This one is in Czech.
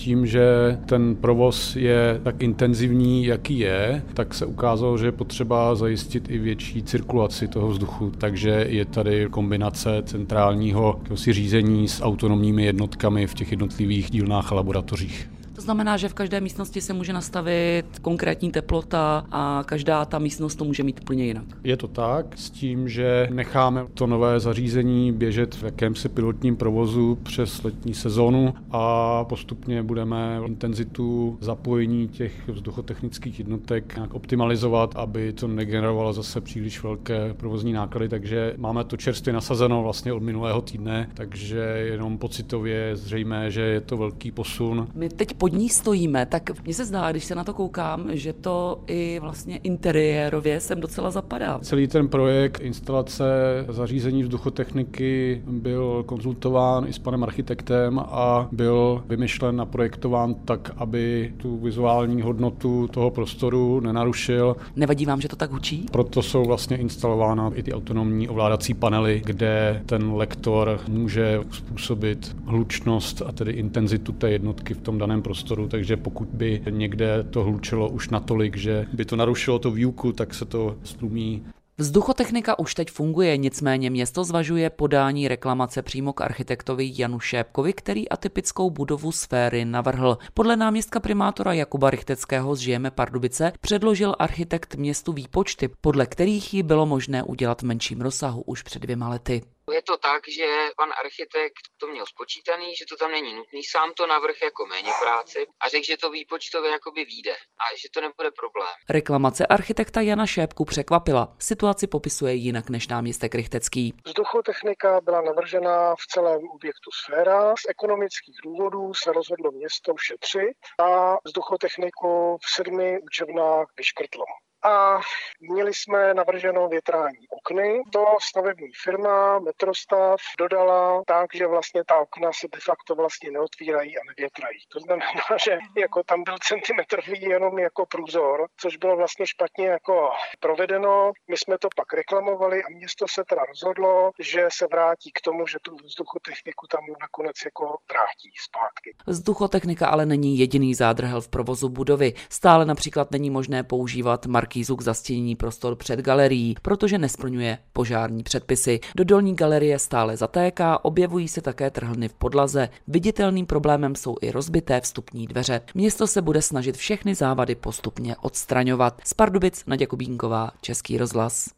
tím, že ten provoz je tak intenzivní, jaký je, tak se ukázalo, že je potřeba zajistit i větší cirkulaci toho vzduchu, takže je tady kombinace centrálního řízení s autonomními jednotkami v těch jednotlivých dílnách a laboratořích. To znamená, že v každé místnosti se může nastavit konkrétní teplota a každá ta místnost to může mít úplně jinak. Je to tak, s tím, že necháme to nové zařízení běžet v jakémsi pilotním provozu přes letní sezónu a postupně budeme intenzitu zapojení těch vzduchotechnických jednotek nějak optimalizovat, aby to negenerovalo zase příliš velké provozní náklady, takže máme to čerstvě nasazeno vlastně od minulého týdne, takže jenom pocitově je zřejmé, že je to velký posun. My teď pod ní stojíme, tak mně se zdá, když se na to koukám, že to i vlastně interiérově sem docela zapadá. Celý ten projekt instalace zařízení vzduchotechniky byl konzultován i s panem architektem a byl vymyšlen a projektován tak, aby tu vizuální hodnotu toho prostoru nenarušil. Nevadí vám, že to tak hučí? Proto jsou vlastně instalována i ty autonomní ovládací panely, kde ten lektor může způsobit hlučnost a tedy intenzitu té jednotky v tom daném prostoru, takže pokud by někde to hlučelo už natolik, že by to narušilo to výuku, tak se to stlumí. Vzduchotechnika už teď funguje, nicméně město zvažuje podání reklamace přímo k architektovi Janu Šépkovi, který atypickou budovu Sféry navrhl. Podle náměstka primátora Jakuba Rychteckého z Žijeme Pardubice předložil architekt městu výpočty, podle kterých ji bylo možné udělat v menším rozsahu už před 2 lety. Je to tak, že pan architekt to měl spočítaný, že to tam není nutný, sám to navrhl jako méně práci a řekl, že to výpočtově jakoby vyjde a že to nebude problém. Reklamace architekta Jana Šépku překvapila. Situaci popisuje jinak než náměstek Rychtecký. Vzduchotechnika byla navržena v celém objektu Sféra. Z ekonomických důvodů se rozhodlo město šetřit a vzduchotechniku v 7 učebnách vyškrtlo. A měli jsme navrženo větrání okny. To stavební firma Metrostav dodala tak, že vlastně ta okna se de facto vlastně neotvírají a nevětrají. To znamená, že jako tam byl centimetrový jenom jako průzor, což bylo vlastně špatně jako provedeno. My jsme to pak reklamovali a město se teda rozhodlo, že se vrátí k tomu, že tu vzduchotechniku tam nakonec jako vrátí zpátky. Vzduchotechnika ale není jediný zádrhel v provozu budovy. Stále například není možné používat markýzu k zastěnění prostor před galerií, protože nesplňuje požární předpisy. Do dolní galerie stále zatéká, objevují se také trhlny v podlaze. Viditelným problémem jsou i rozbité vstupní dveře. Město se bude snažit všechny závady postupně odstraňovat. Z Pardubic Naděja Kubínková, Český rozhlas.